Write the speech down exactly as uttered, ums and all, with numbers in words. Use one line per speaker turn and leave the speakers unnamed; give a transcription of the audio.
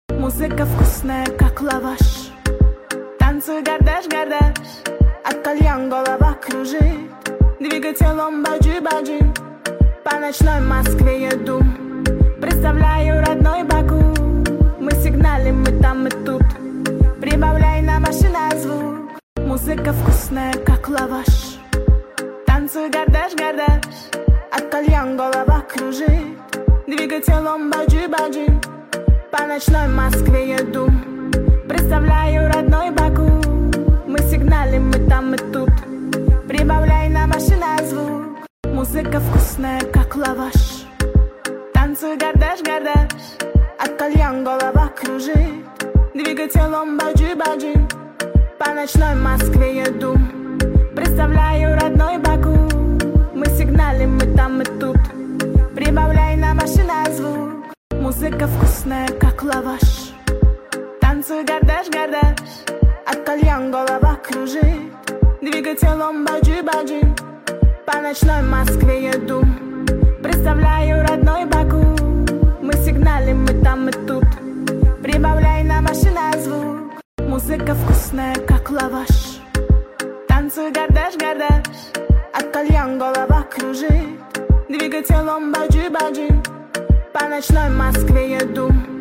Музыка вкусная, как лаваш. Танцуй, гордаш, гордаш. От кальян голова кружит. Двигай телом, баджи-баджи. По ночной Москве еду. Представляю родной Баку. Мы сигналим, мы там и тут. Прибавляй на машина звук. Музыка вкусная, как лаваш. Танцуй, гордаш, гордаш. От кальян голова кружит. Двигай телом, баджи-баджи. По ночной Москве еду. Представляю родной Баку. Мы сигналим, мы там и тут. Прибавляй на машина звук. Музыка вкусная, как лаваш. Танцуй, гордаш, гордаш. От кальян голова кружит. Двигай телом, баджи-баджи. По ночной Москве еду. Представляю родной Баку. Мы сигналим, мы там и тут. Прибавляй на машина звук. Музыка вкусная, как лаваш. Танцуй, гордаш, гордаш. От кальян голова кружит. Двигай телом, баджи-баджи. По ночной Москве еду. Представляю родной Баку. Мы сигналим, мы там и тут. Прибавляй на машина звук. Музыка вкусная, как лаваш. Танцуй, гордаш, гордаш. От кальян голова кружит. Двигай телом, баджи-баджи. По ночной Москве еду.